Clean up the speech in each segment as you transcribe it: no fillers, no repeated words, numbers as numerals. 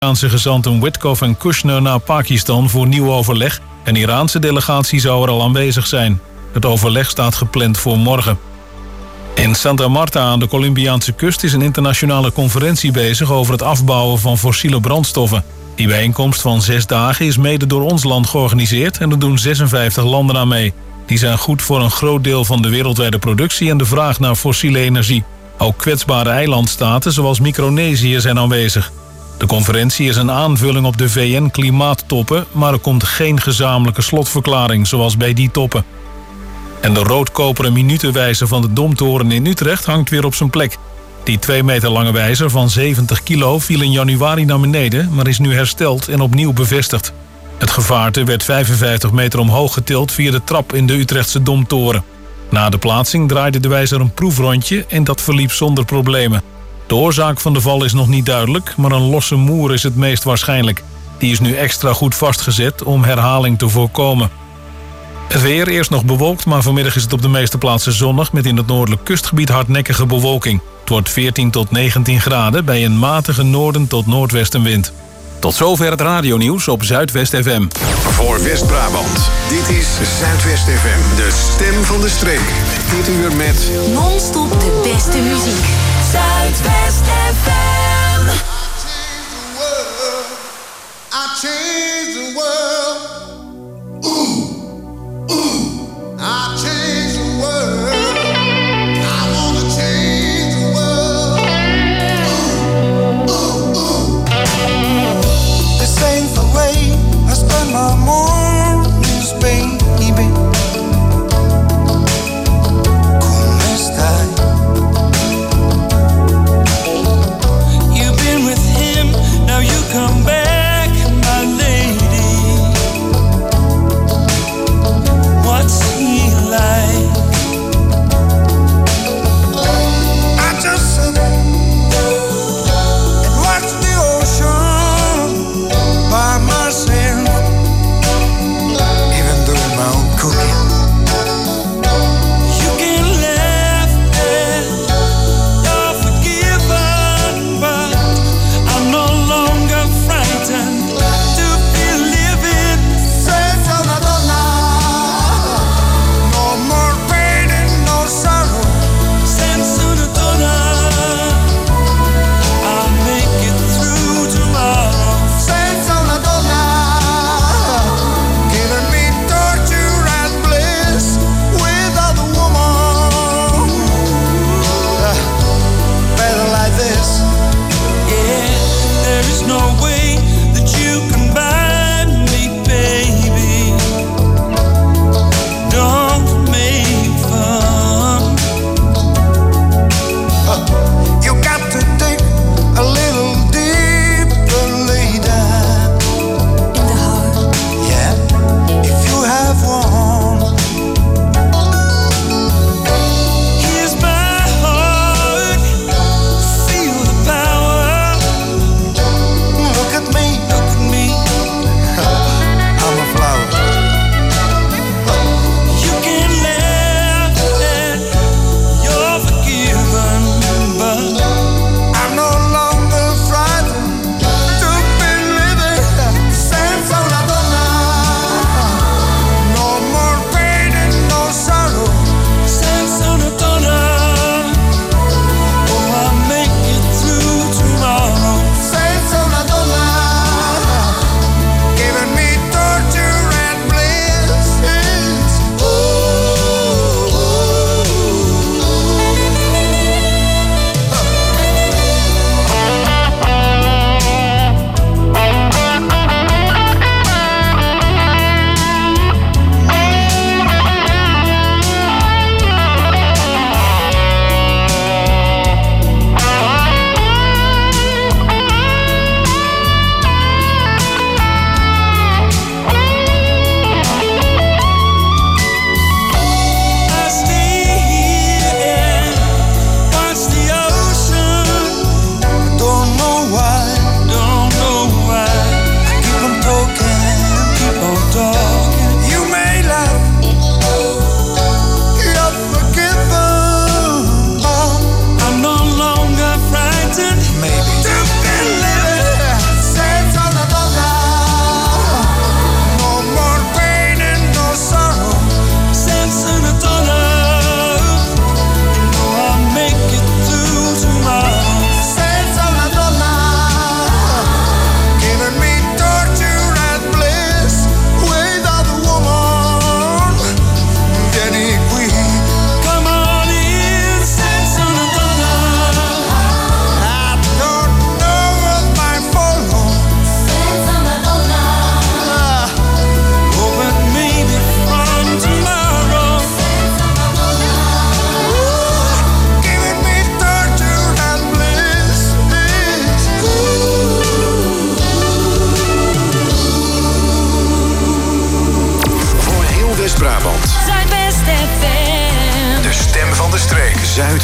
Amerikaanse gezanten Witkoff en Kushner naar Pakistan voor nieuw overleg. Een Iraanse delegatie zou er al aanwezig zijn. Het overleg staat gepland voor morgen. In Santa Marta aan de Colombiaanse kust is een internationale conferentie bezig over het afbouwen van fossiele brandstoffen. Die bijeenkomst van 6 dagen is mede door ons land georganiseerd en er doen 56 landen aan mee. Die zijn goed voor een groot deel van de wereldwijde productie en de vraag naar fossiele energie. Ook kwetsbare eilandstaten zoals Micronesië zijn aanwezig. De conferentie is een aanvulling op de VN-klimaattoppen, maar er komt geen gezamenlijke slotverklaring zoals bij die toppen. En de roodkoperen minutenwijzer van de Domtoren in Utrecht hangt weer op zijn plek. Die 2 meter lange wijzer van 70 kilo viel in januari naar beneden, maar is nu hersteld en opnieuw bevestigd. Het gevaarte werd 55 meter omhoog getild via de trap in de Utrechtse Domtoren. Na de plaatsing draaide de wijzer een proefrondje en dat verliep zonder problemen. De oorzaak van de val is nog niet duidelijk, maar een losse moer is het meest waarschijnlijk. Die is nu extra goed vastgezet om herhaling te voorkomen. Het weer, eerst nog bewolkt, maar vanmiddag is het op de meeste plaatsen zonnig met in het noordelijk kustgebied hardnekkige bewolking. Het wordt 14 tot 19 graden bij een matige noorden tot noordwestenwind. Tot zover het radionieuws op Zuidwest FM. Voor West-Brabant, dit is Zuidwest FM, de stem van de streek. Dit uur met non-stop de beste muziek. Zuidwest FM. I change the world. Ooh, ooh, I change the world. I wanna change the world. Ooh, ooh, ooh. This ain't the way I spend my mornings, baby. ¿Cómo estás?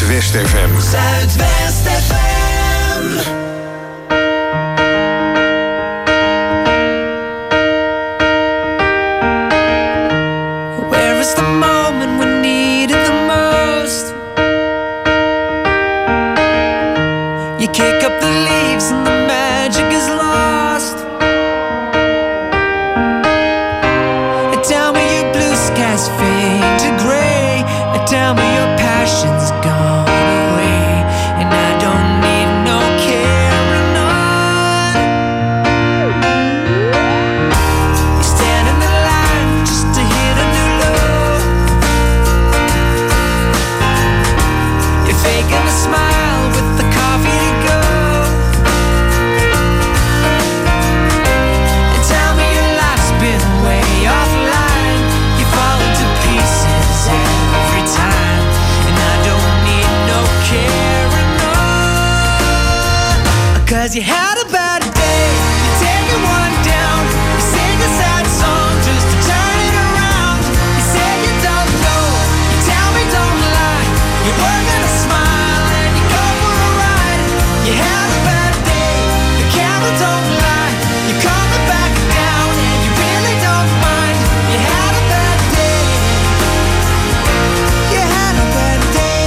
Zuidwest FM. Zuidwest FM. Where is the moment we need it the most? You kick up the leaves and the magic is lost. Tell me your blue skies fade to gray. Tell me your passion's gone away. And I don't need no carrying on. You stand in the line just to hit a new low. You're faking a smile with the coffee to go. And tell me your life's been way offline. You fall into pieces every time. And I don't need no carrying on. 'Cause you had a bad day. You're taking one down. You sing a sad song just to turn it around. You say you don't know. You tell me don't lie. You're working a smile and you go for a ride. You had a bad day. The camera don't lie. You're coming back down and you really don't mind. You had a bad day. You had a bad day.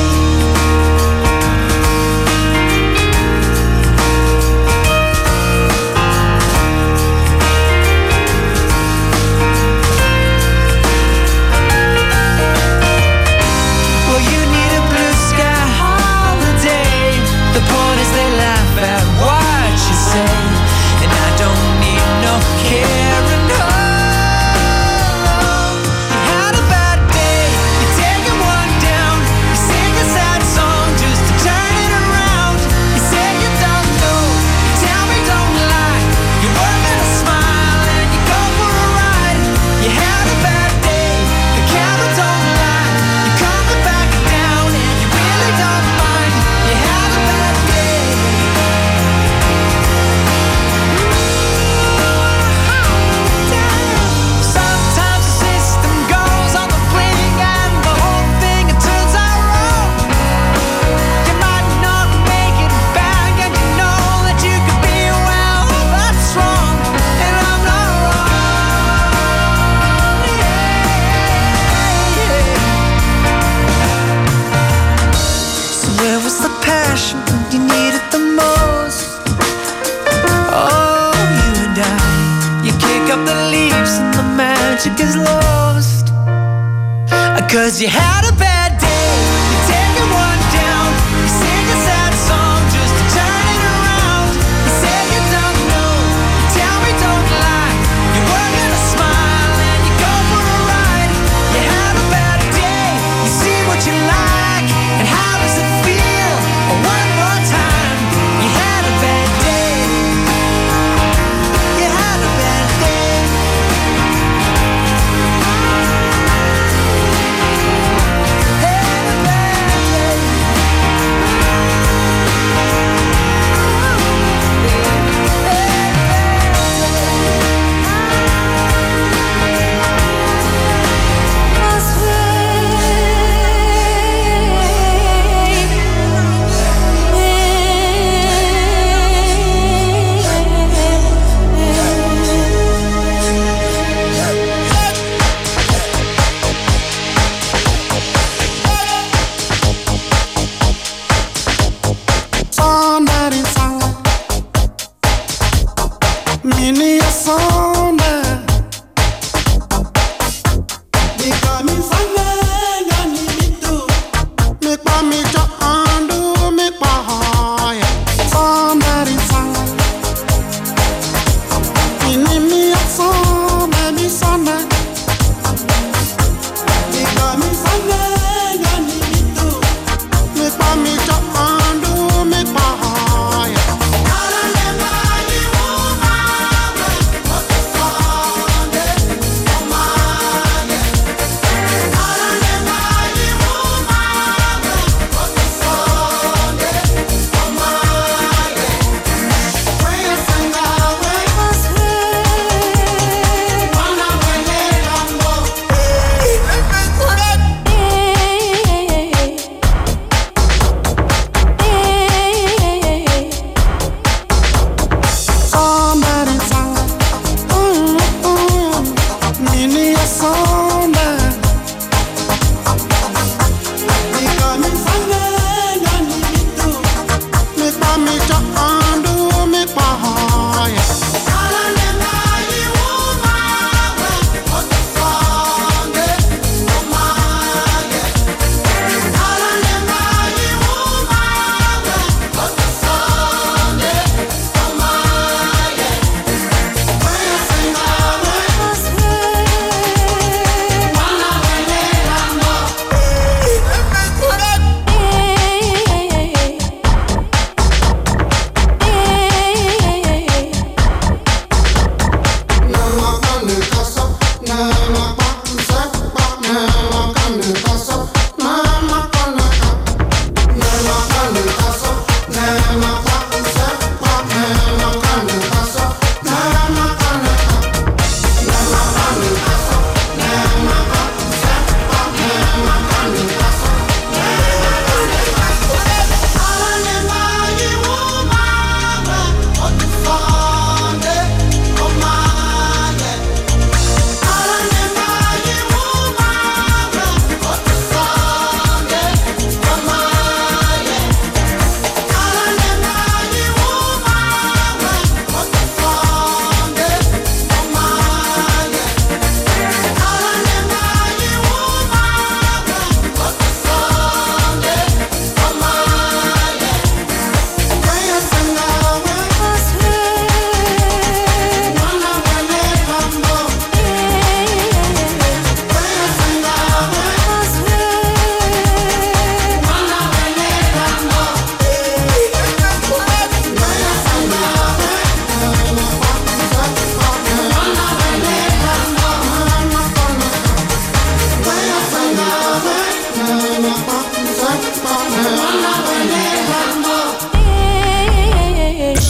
Well, you need a blue sky holiday. The point is they laugh at what you say. And I don't need no carrying on. You had a bad day. You're taking one down. You sing a sad song just to turn it around. You say you don't know. You tell me don't lie. You're working a smile and you go for a ride. You had a bad day. The camera don't lie. You're coming back down and you really don't mind. You had a bad day. Sometimes the system goes on the blink and the whole thing it turns out wrong. You might not make it back and you know that you could be well, that's wrong. And I'm not wrong. So where was the passion when you needed the most? Oh, you and I, you kick up the leaves and the magic is lost. 'Cause you had a bad day. You're taking one down. You sing a sad song just to turn it around. You say you don't know. You tell me don't lie. You're working a smile and you go for a ride. You had a bad day. You see what you like and how does it feel? One more time. You had a bad day. You had a bad day. Had a bad day.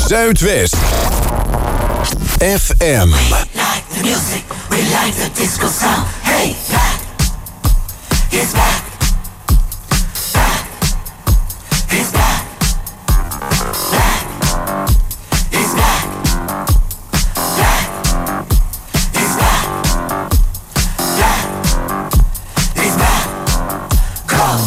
Zuidwest FM. We like the music, we like the disco sound. Hey, back, it's back, back, it's back, back, it's back, back, it's back, back, it's back. Come.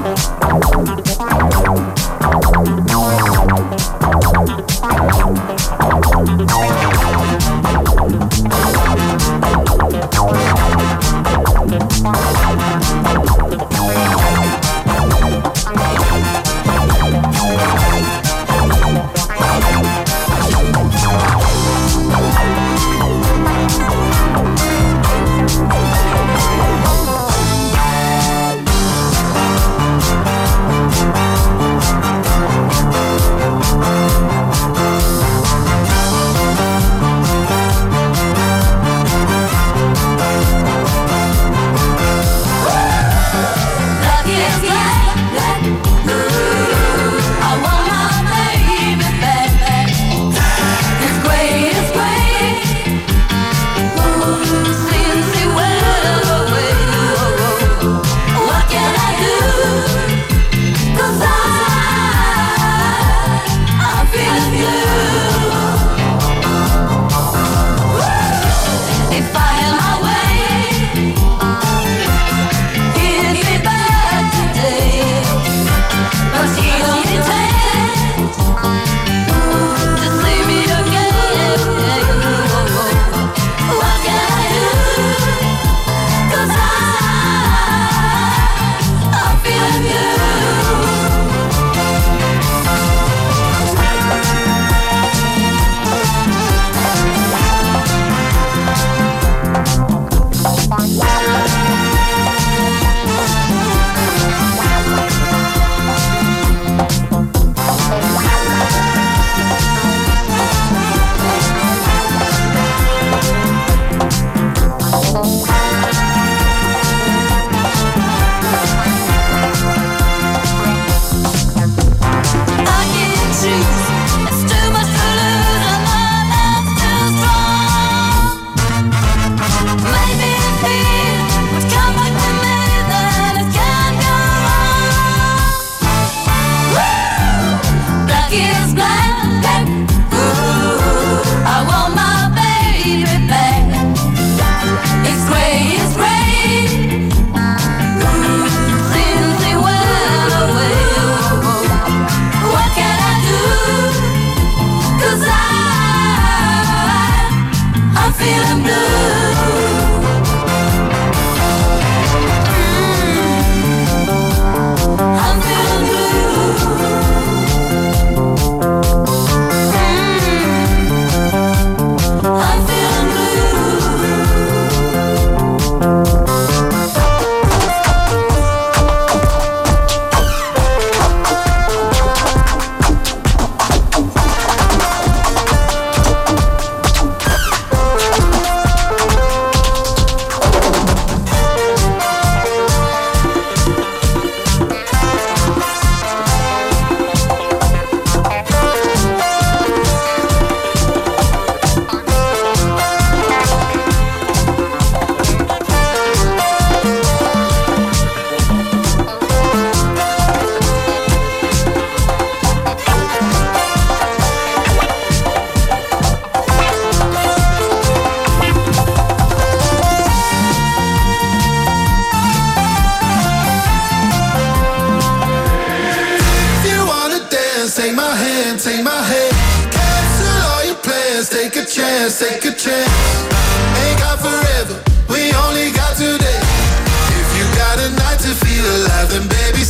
Take a chance. Ain't got forever, we only got today. If you got a night to feel alive, then baby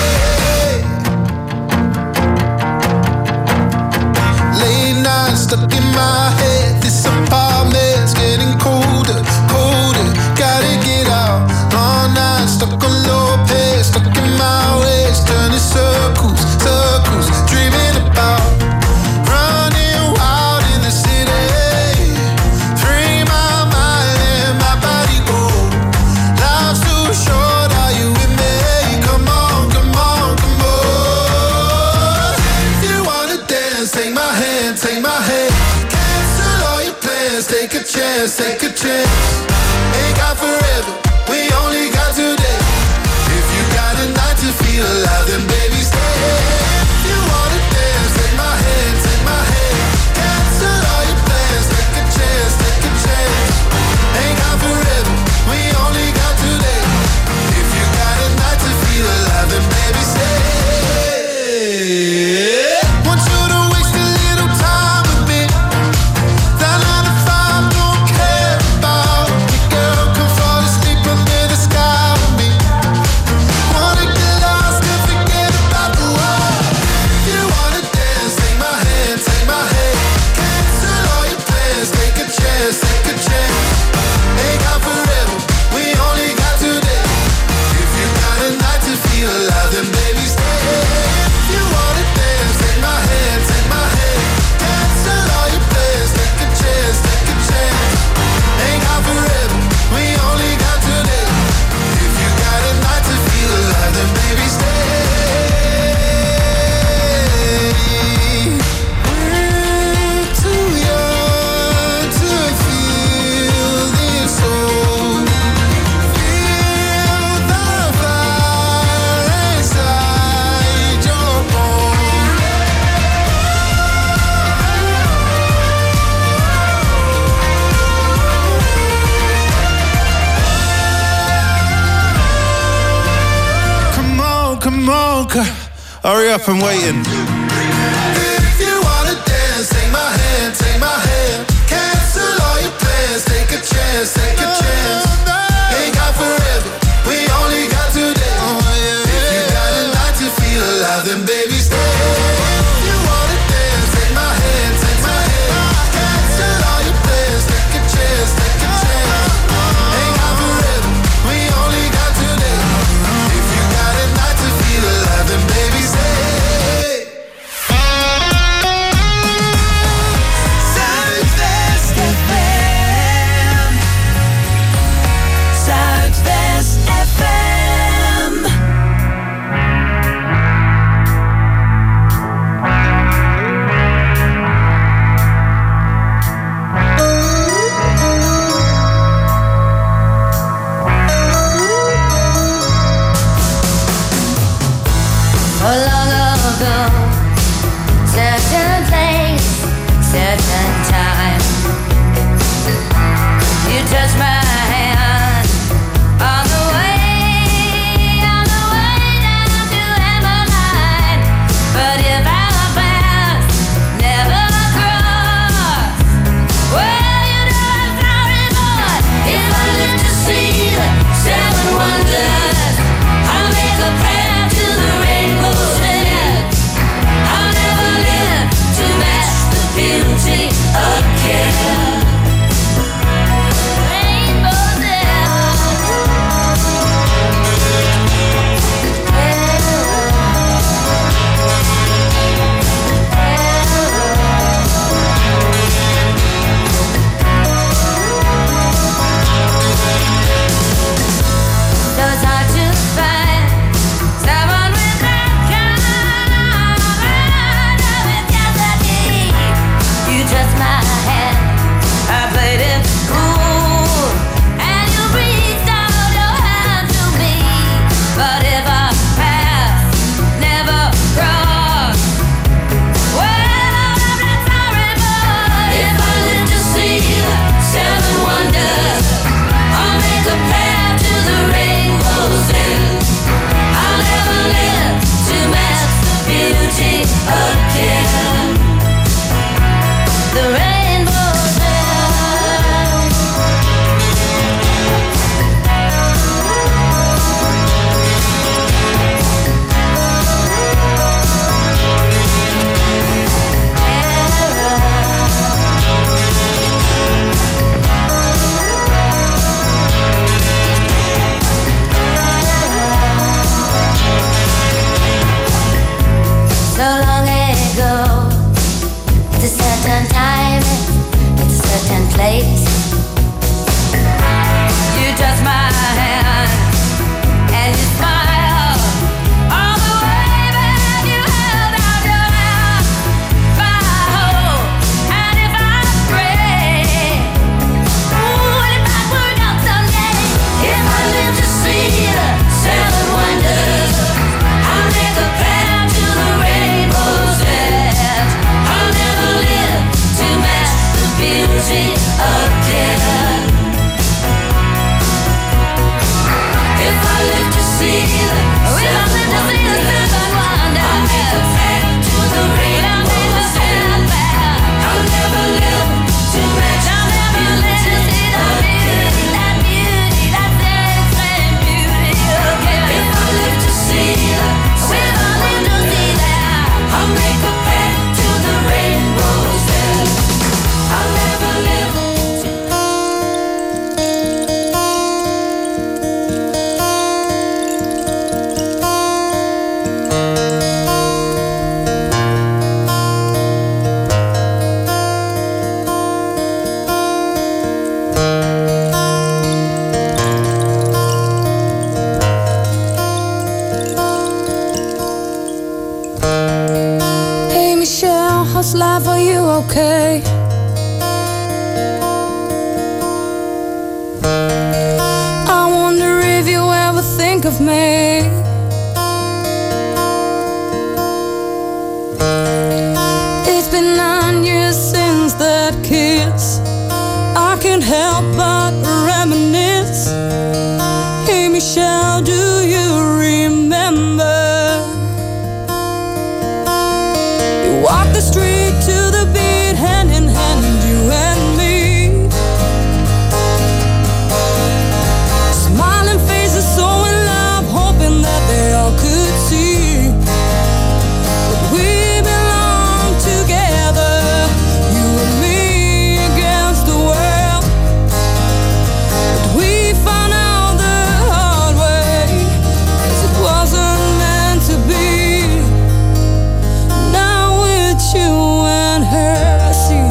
say. Late night stuck in my head. This apartment's getting colder, colder. Gotta get out. Long night stuck on low pace, stuck in my ways, turning circles, circles, dreaming about. Short, are you with me? Come on, come on. dance, take a chance, take a chance. Ain't got forever, we only got today. If you got a night to feel alive, then baby stay. If you wanna dance, take my hand, take my hand. Cancel all your plans, take a chance, take a chance. Ain't got forever, we only got today. If you got a night to feel alive, then baby stay. Want you to waste a little time with me. That 9 to 5 don't care about me, girl. Come fall asleep under the sky with me. Wanna get lost and forget about the world. If you wanna dance, take my hand, take my hand. Cancel all your plans, take a chance, take a chance. Ain't got forever, we only got today. If you got a night to feel alive, then baby stay. If you wanna dance, take my hand, take my hand. Cancel all your plans, take a chance, take a chance. Ain't got forever, we only got today. If you got a night to feel alive, then baby stay. We're too young to feel this old. Feel the fire inside your bones. Come on, hurry up, I'm waiting. If you wanna dance, take my hand, take my hand. Cancel all your plans, take a chance, take a chance. Ain't got forever, we only got today. If you got a night to feel alive, then baby stay. If you wanna dance, take my hand, take my hand. Cancel all your plans, take a chance, take a chance. Ain't got forever, we only got today. If you got a night to feel alive, then baby stay. Zuidwest FM. Zuidwest FM. Long ago, certain place, certain time, you touched my hand on the way down to Hammerline. But if our paths never cross, well, you know I'm sorry, boy. If I live to see the 7 wonders, I'll make a prayer to the rainbow's end. I'll never live to match the beauty again. Rainbow's so it's hard to find someone with that kind of intensity. You touched my hand, I played it cool, and you reached out your hand to me. But if our paths never cross, well, I'm not sorry, but if I live to see the 7 wonders, I'll make a path to the rainbow's end. I'll never live to match the beauty again. The rainbow's end. So long ago, it's a certain time, it's a certain place. You touched my hand and you smiled all the way back. You held out your hand. If I hope and if I pray, me again. If I live to see the silver wonder, I'll make a path to the rainbow's end. I'll never live to match the beauty of that beauty, that sacred beauty again. If I live to see the silver wonder, I'll make a path to the rainbow's end. I'll never live to Hey Michelle, how's life? Are you okay? I wonder if you ever think of me. It's been 9 years since that kiss. I can't help but reminisce. Hey Michelle, do you remember? You walked the street to the beat, hand in hand, you and me. Smiling faces, so in love, hoping that they all could see that we belong together, you and me against the world. But we found out the hard way, 'cause it wasn't meant to be. Now with you and her, I see.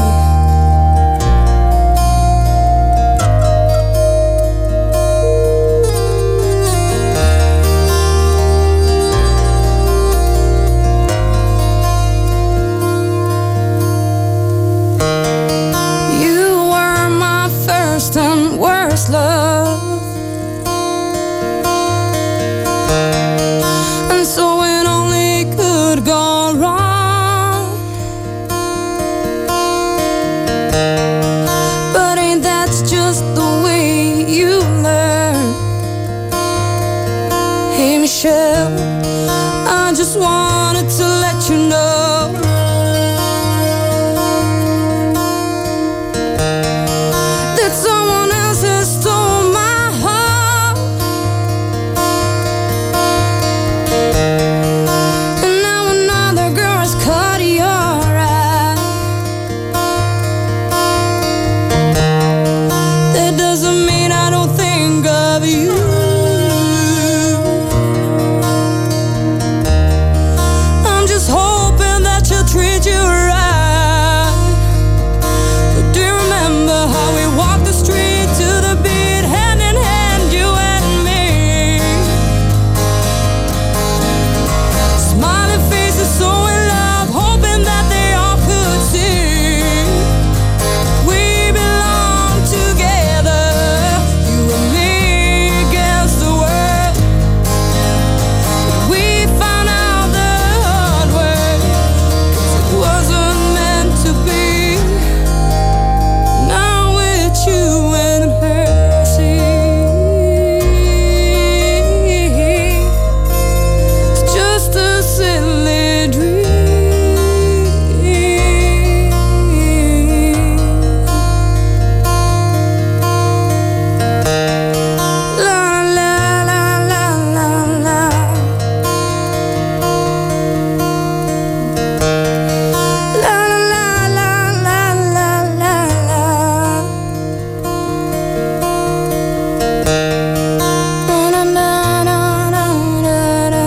You were my first and worst love, and so it only could go wrong. But ain't that just the way you learn? Hey Michelle, I just wanted to let you know that someone else has stolen my heart, and now another girl has caught your eye. That doesn't mean I don't think of you. I'm just hoping that you'll treat you right. But do you remember how we walked the street to the beat, hand in hand, you and me? Smiling faces, so in love, hoping that they all could see we belong together, you and me against the world. But we found out the hard way, 'cause it wasn't meant to be. Now with you and her, see, it's just a silly dream. La la la la la la. La la la la la la la. Na na na na na na.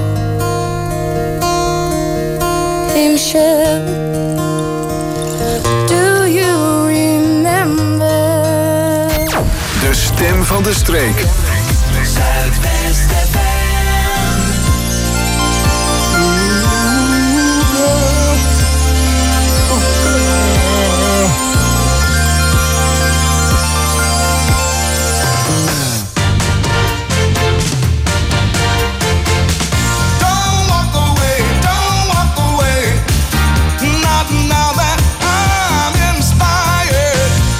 Hey Michelle, do you remember? De stem van de streek. Zuidwest FM. Not now that I'm inspired.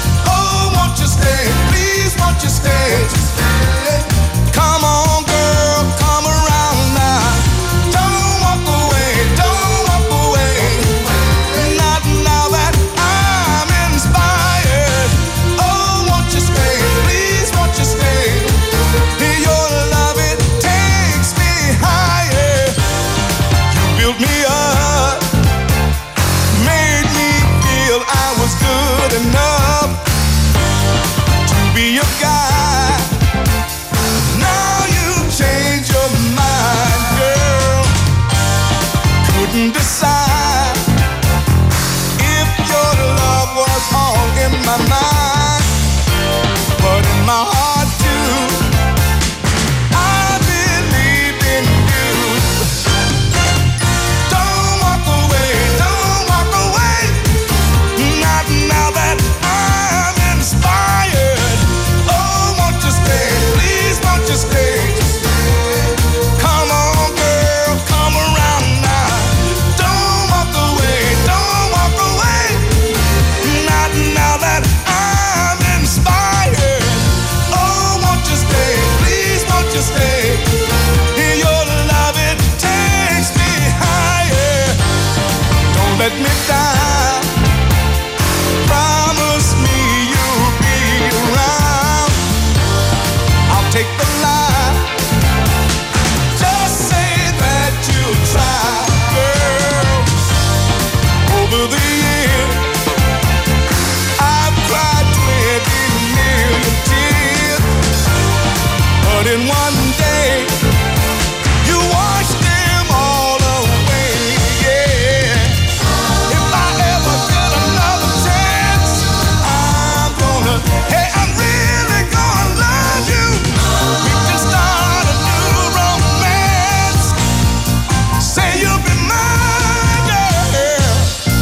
my mind, but in my heart too. I believe in you. Don't walk away, not now that I'm inspired. Oh, won't you stay, please won't you stay? Come on girl, come around now. Don't walk away, not now that I'm inspired. Oh, won't you stay, please won't you stay? Your love, it takes me higher. Don't let me down. Promise me you'll be around. I'll take the lie. Just say that you'll try, girl. Over the years, I've cried 20 million tears, but in one day, you washed them all away. Yeah. If I ever get another chance, I'm really gonna love you. We can start a new romance. Say you'll be mine, girl.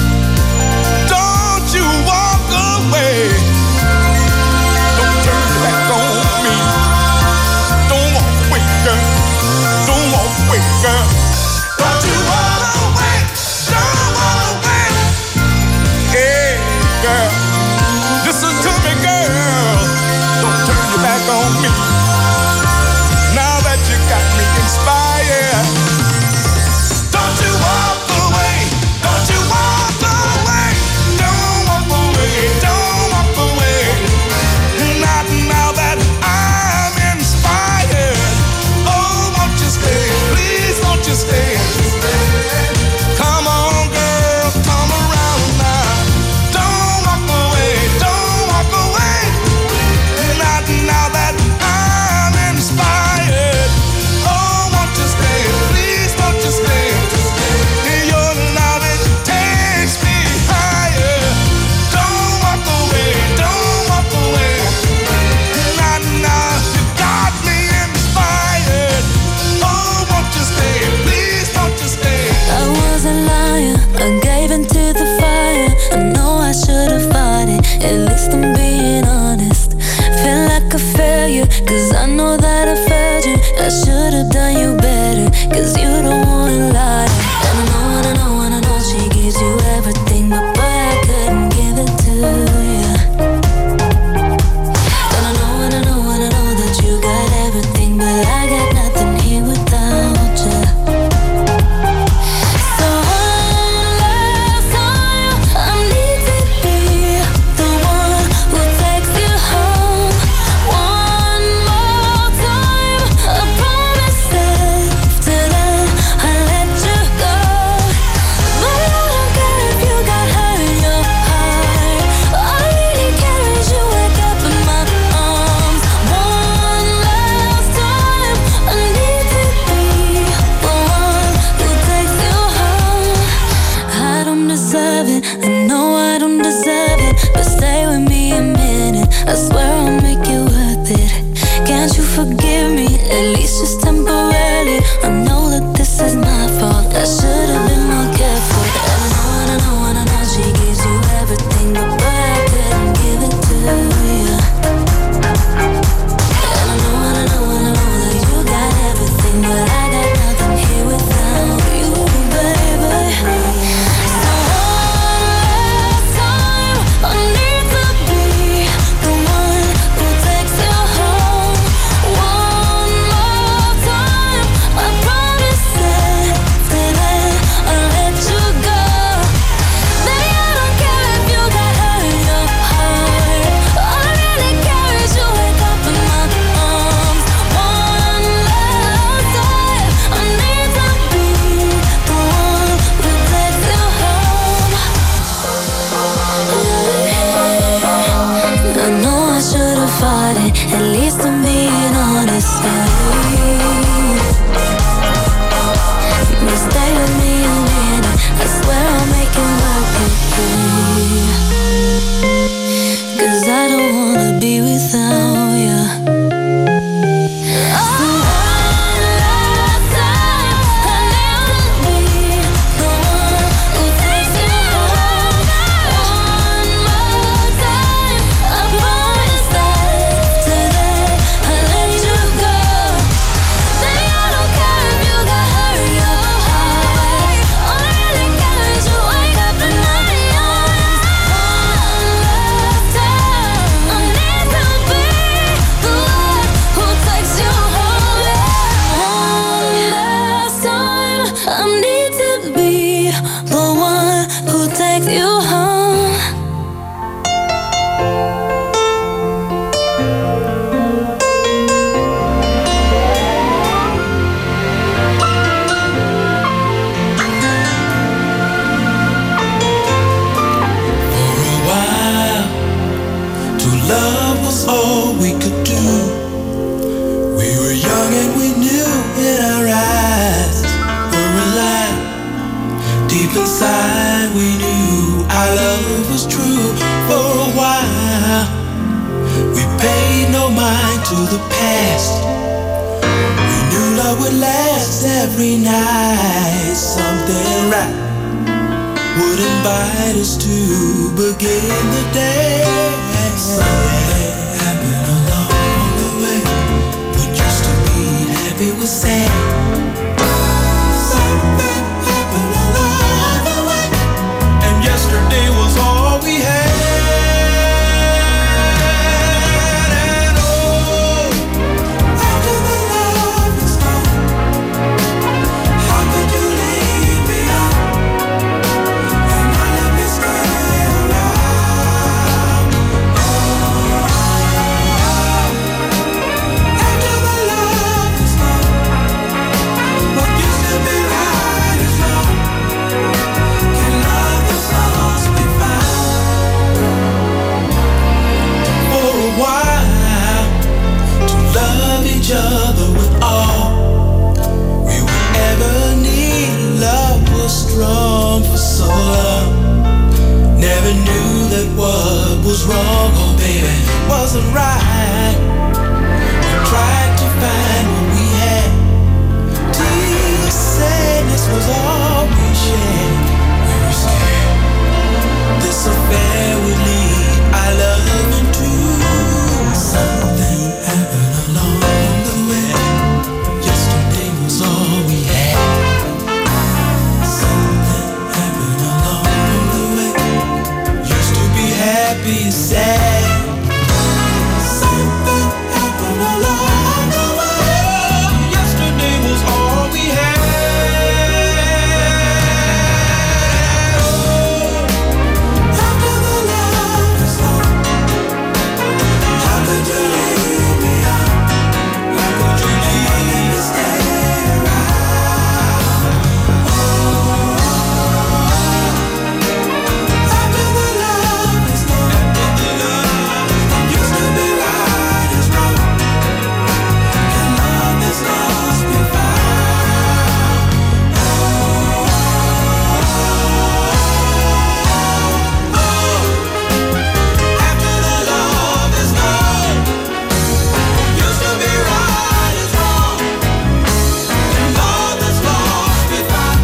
Don't you walk away. Don't turn your back on me. Don't walk away, girl. Don't walk away, girl. Don't you walk away. Don't walk away. Hey, girl. Listen to me, girl. Don't turn your back on me. Now that you got me inspired. Don't you walk away. Don't you walk away. Don't walk away. Don't walk away. Not now that I'm inspired. Oh, won't you stay? Please won't you stay? Come on, girl. Come around now. Don't walk away. Don't walk away. Not now that I'm inspired. Oh, won't you stay? Please won't you stay? Your love, it takes me higher. Don't walk away. Don't walk away. Not now. You got me inspired. Oh, won't you stay? Please won't you stay? I was a liar, I gave into the fire. I know I should have fought it, at least I'm being honest. Feel like a failure, cause I know that I failed you. I should have done you better, cause you don't wanna lie. And I know she gives you everything, but boy, I couldn't give it to you. And I know that you got everything, but I got nothing here without you. So one last time, I need to be the one who takes you home. One more time, I promise that after that I'll let you go. But I don't care if you got hurt in your heart. All I really care is you wake up in my arms. One last time, I need to be the one who takes you home. I don't deserve it, I know I don't deserve it, but stay with me a minute, I swear I'll make it worth it. Can't you forgive me, at least just temporarily? I know that this is my fault, I should have been more careful. And I know she gives you everything, but boy, I couldn't give it to you. And I know that you got everything, but I got nothing here without you, baby. So one last time, I need to be the one who takes you home. One more time, I promise that after that I'll let you go. Baby, I don't care if you got hurt in your heart. All I really care is you wake up in my arms. One last time, I need to be the one who takes you home. I know I should have fought it, at least I'm being honest. But stay with me a minute, I swear I'll make it work with you. I don't wanna be without you. Every night something right would invite us to begin the day. Something happened along the way. What used to be happy was sad. Something happened along the way, and yesterday was all we had. Other with all we would ever need. Love was strong for so long. Never knew that what was wrong, oh baby, wasn't right. We tried to find what we had. Till sadness was all we shared. We were scared this affair would lead our love into something happened along the way. Yesterday was all we had. Something happened along the way. Used to be happy, sad. Something happened along the way. Yesterday was all we had. After the love is gone, how could you leave me out? How could you leave me stay around? After the love is gone, what used to be right is wrong. Can love that's lost be found? After the love is gone, used to be right is wrong. Can love that's lost be found?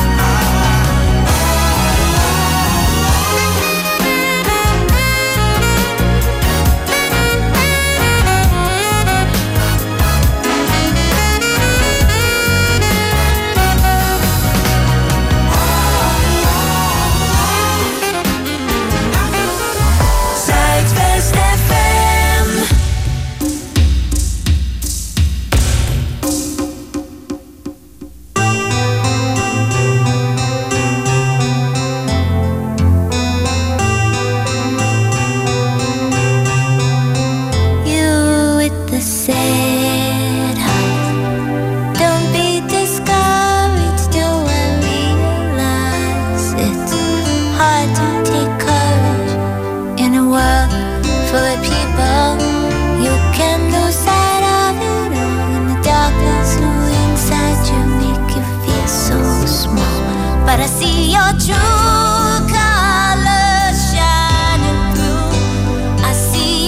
Zuidwest FM. You with the sad heart. Don't be discouraged, don't realize it's hard to take courage in a world full of people. You can lose sight of it all, and the darkness inside you make you feel so small. But I see your true colors shining through. I see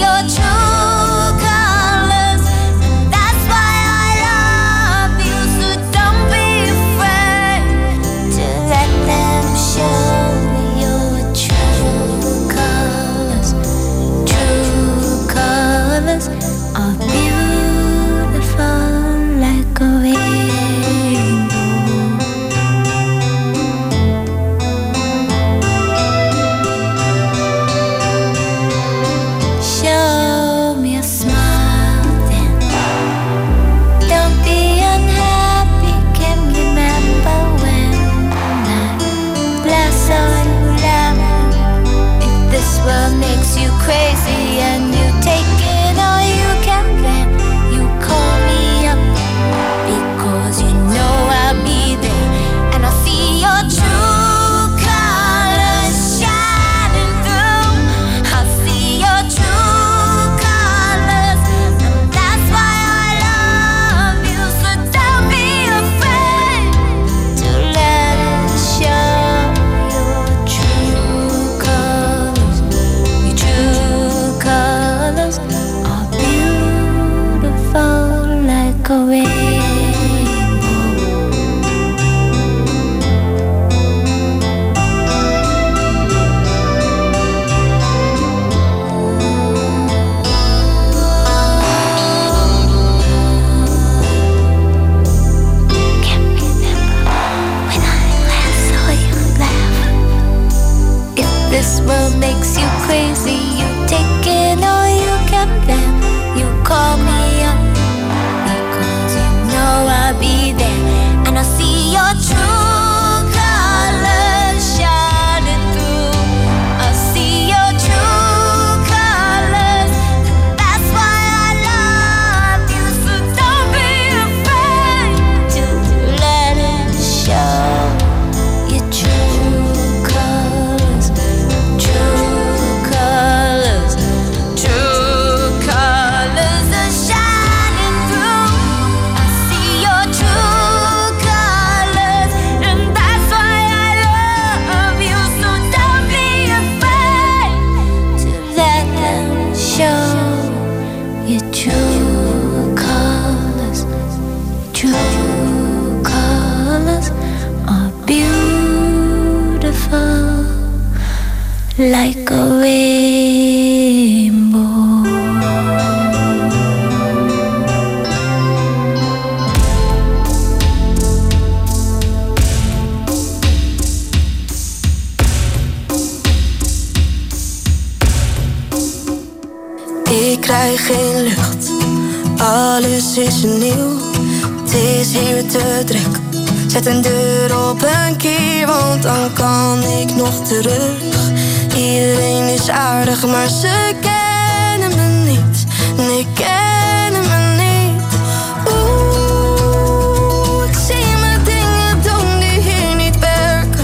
like a rainbow. Ik krijg geen lucht, alles is nieuw. Het is hier te druk. Zet een deur op een keer, want dan kan ik nog terug. Iedereen is aardig, maar ze kennen me niet. Nee, kennen me niet. Oeh, ik zie me dingen doen die hier niet werken.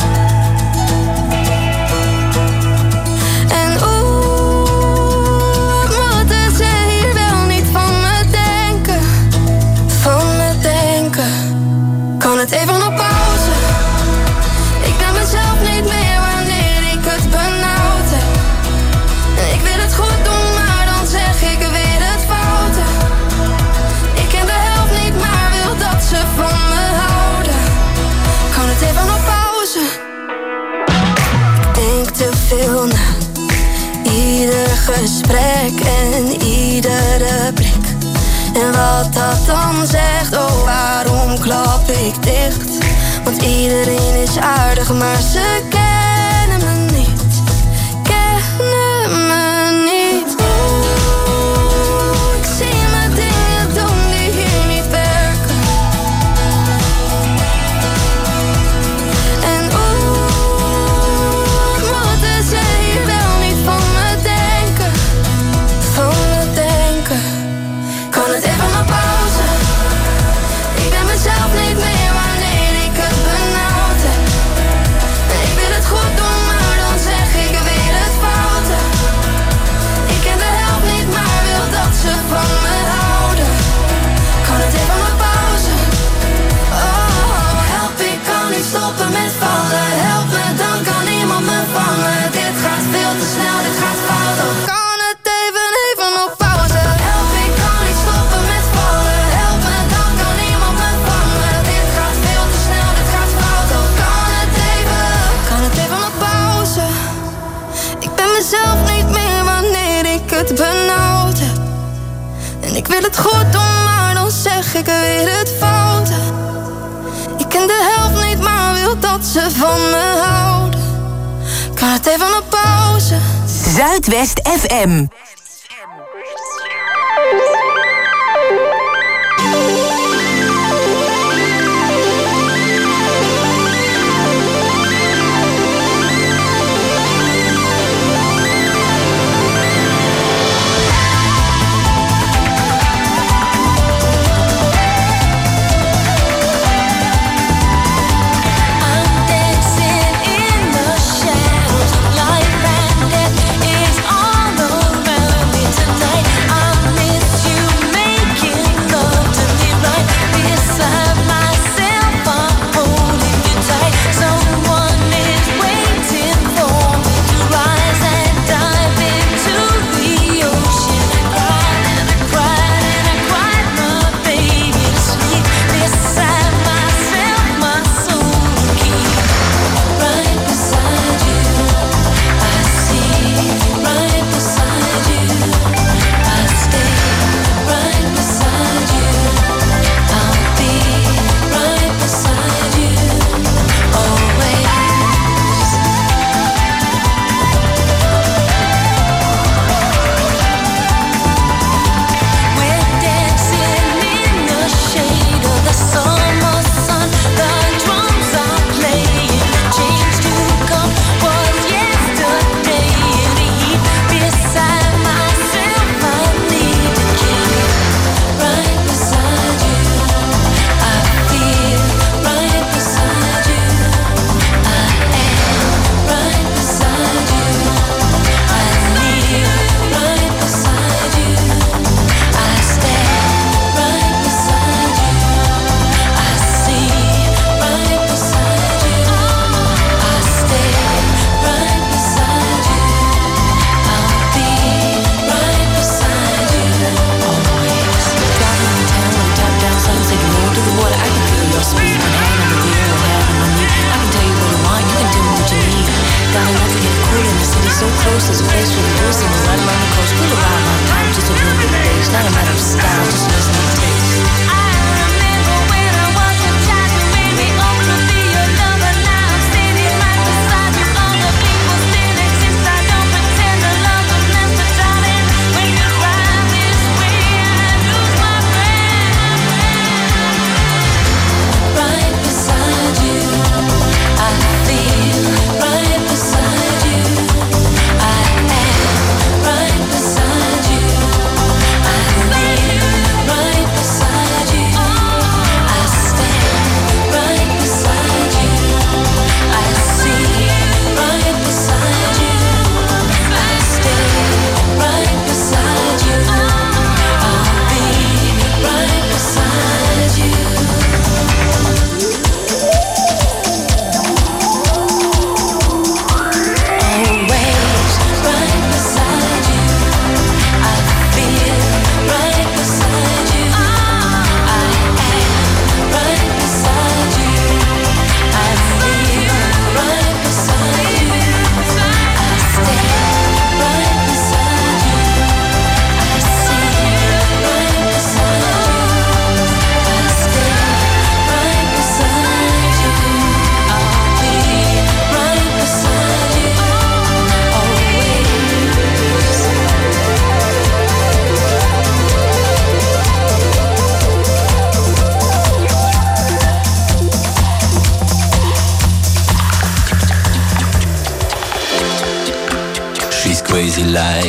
En oeh, moeten ze hier wel niet van me denken. Van me denken. Kan het even op pauze? Ik ben mezelf niet meer wanneer ik het benauwd heb. En ik wil het goed doen, maar dan zeg ik weer het foute. Ik ken de helft niet, maar wil dat ze van me houden. Kan het even op pauze? Ik denk te veel na. Ieder gesprek en iedere blik. En wat dat dan zegt, oh waarom klap ik dicht? Want iedereen is aardig, maar ze kennen me niet. Kennen me niet. Oeh, ik zie me dingen doen die hier niet werken. En oeh, moeten ze hier wel niet van me denken. Van me denken. Kan het even op pauze? Ik ben mezelf niet meer wanneer ik het benauwd heb. Ik wil het goed doen, maar dan zeg ik weer het foute. Ik ken de helft niet, maar wil dat ze van me houden. Kan het even op pauze? Oh, help, ik kan niet stoppen met vallen. Help me, dan kan niemand me vangen. Dit gaat veel te snel, dit gaat fout. Oh, kan het even op pauze? Help, ik kan niet stoppen met vallen. Help me, dan kan niemand me vangen. Dit gaat veel te snel, dit gaat fout. Oh, kan het even op pauze? Ik ben mezelf niet meer wanneer ik het benauwd heb. En ik wil het goed doen, maar dan zeg ik weer het foute. Ik ken de helft niet, maar wil dat ze van me houden. Kan het even op pauze? Zuidwest FM. I'm dancing in the shadows, life and death is all around.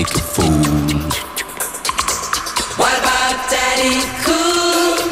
like a fool. What about Daddy Cool?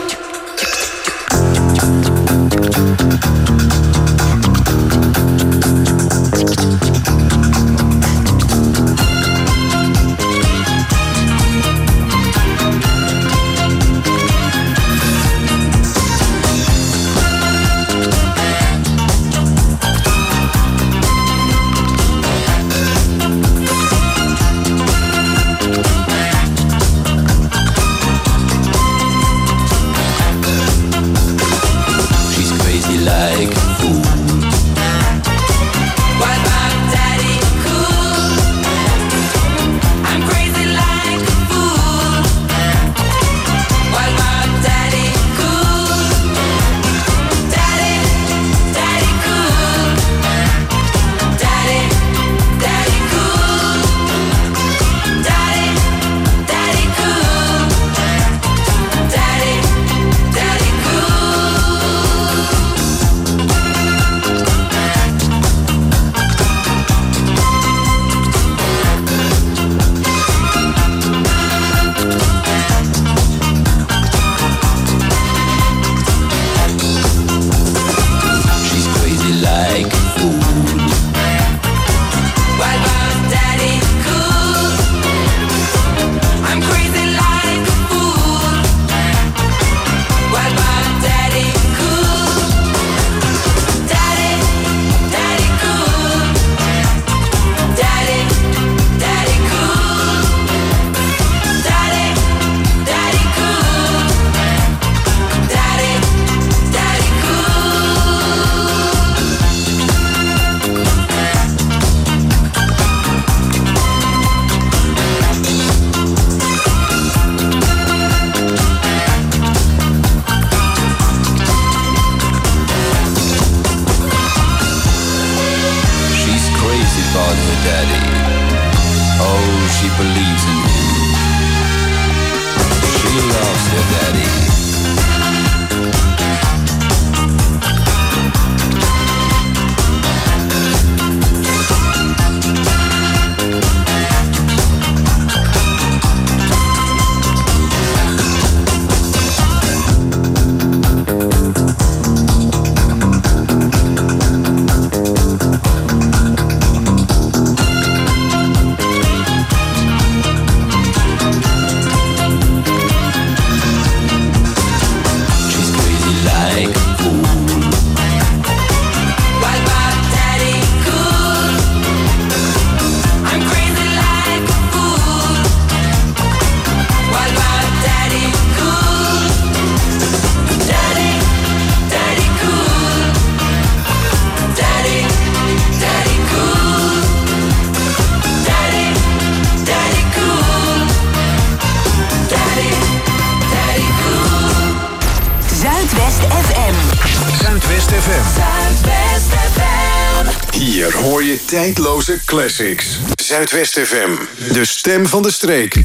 Hier hoor je tijdloze classics. Zuidwest FM, de stem van de streek.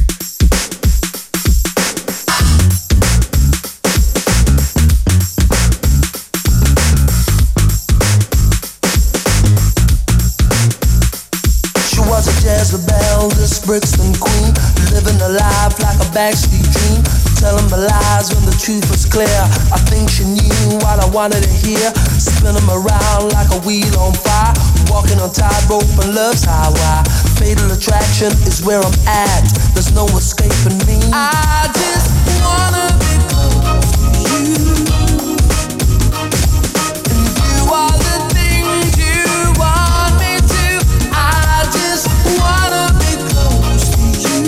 She was a Jezebel, this Brixton queen, living a life like a backstreet dream, telling my lies when the truth was clear. I think she knew what I wanted to hear, spinning them around like a wheel on fire, walking on tightrope and love's highway. Fatal attraction is where I'm at, there's no escaping me. I just wanna be close to you, and you are the things you want me to. I just wanna be close to you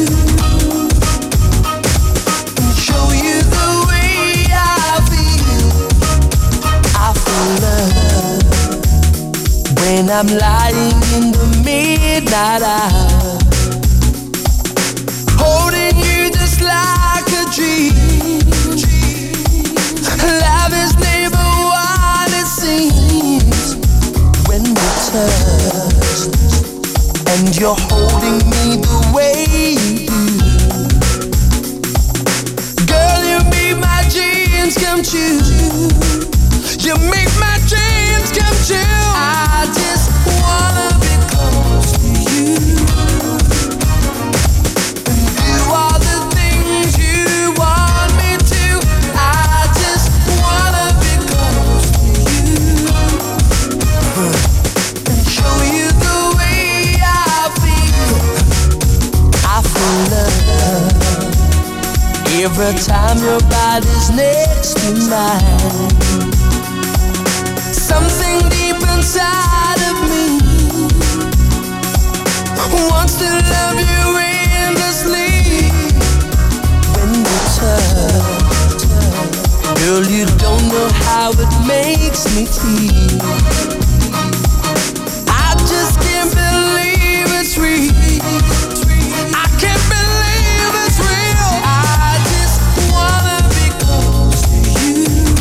and show you the way I feel. I feel love when I'm lying in the midnight hour, holding you just like a dream. Love is never what it seems when we touch, and you're holding me the way you do. Girl, you make my dreams come true. You make my dreams come true. I just wanna be close to you, Every time your body's next to mine, something deep inside of me wants to love you endlessly. When you touch, girl, you don't know how it makes me feel. I just can't believe it's real. I can't believe it's real. I just wanna be close to you.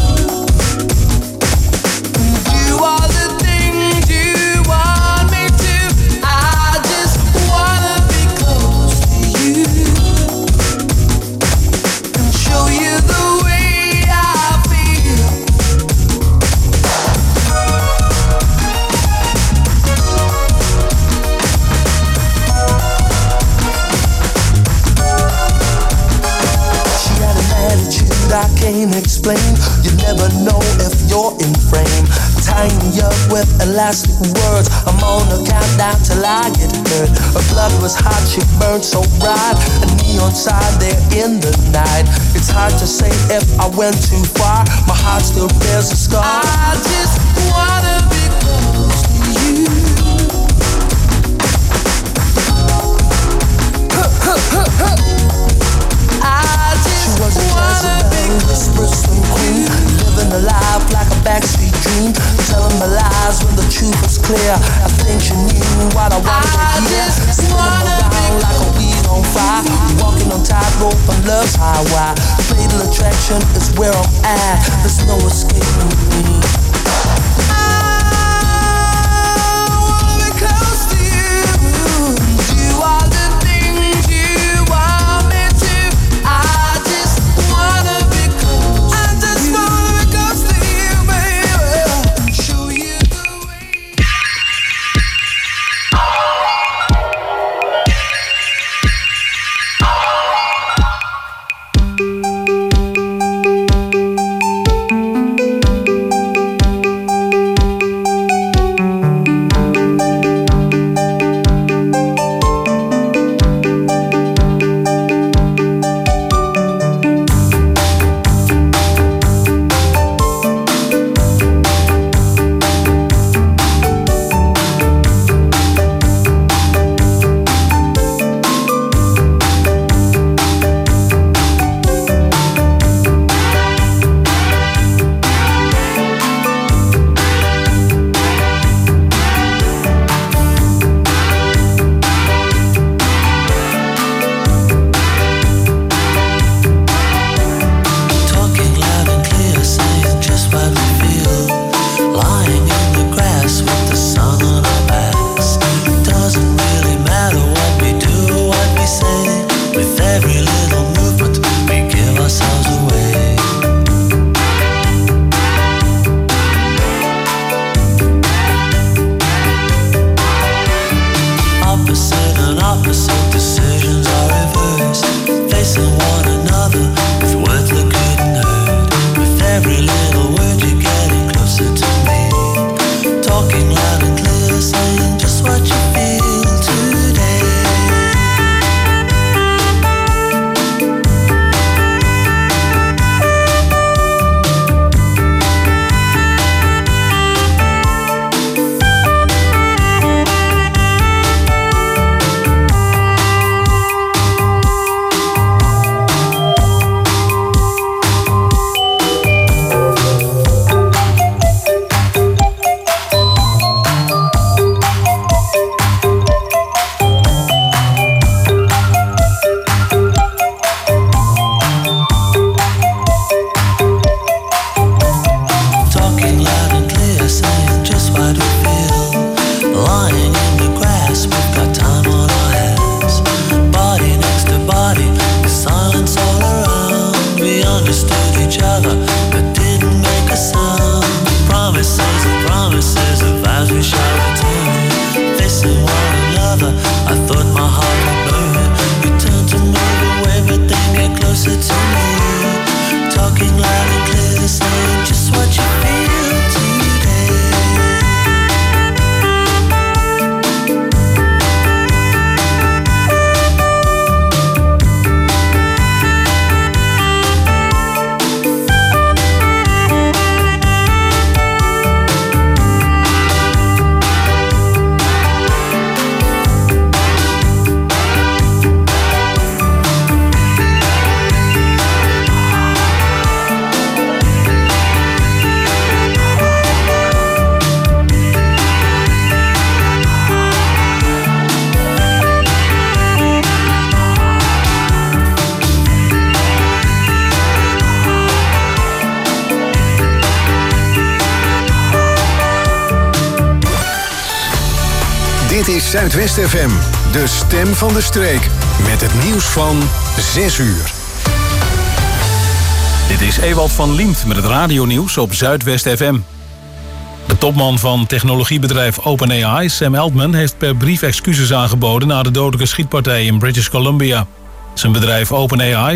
Do all the things you want me to. I just wanna be close to you and show you the way I feel. She had an attitude I can't explain. You never know if you're in frame. Tying me up with elastic words. I'm on a countdown till I get hurt. Her blood was hot, she burned so bright. A neon sign there in the night. It's hard to say if I went too far. My heart still bears a scar. I just wanna be close to you. I just wanna be close to you. Living a life like a backstreet dream. Telling my lies when the truth is clear. I think she knew what I wanted to hear. Spinning around like a weed on fire. Walking on tightrope on love's highway. Fatal attraction is where I'm at. There's no escaping me. I wanna be close to you. Do all the things you want me to. I just wanna be close. I just wanna be close to you, baby. Show you the way. Dit is Zuidwest FM, de stem van de streek. Met het nieuws van 6 uur. Dit is Ewald van Liemt met het radionieuws op Zuidwest FM. De topman van technologiebedrijf OpenAI, Sam Altman, heeft per brief excuses aangeboden na de dodelijke schietpartij in British Columbia. Zijn bedrijf OpenAI